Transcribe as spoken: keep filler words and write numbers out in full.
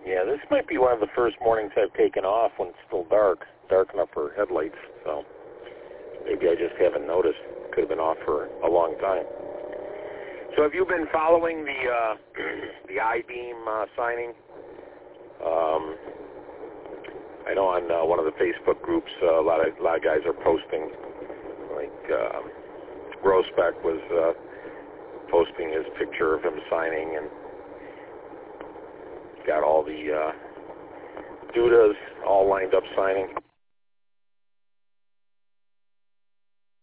Yeah, this might be one of the first mornings I've taken off when it's still dark, dark enough for headlights, so maybe I just haven't noticed. Could have been off for a long time. So have you been following the uh, the I-beam uh, signing? Um, I know on uh, one of the Facebook groups, uh, a lot of a lot of guys are posting. Like uh, Grossbeck was uh, posting his picture of him signing, and got all the uh, Dudas all lined up signing.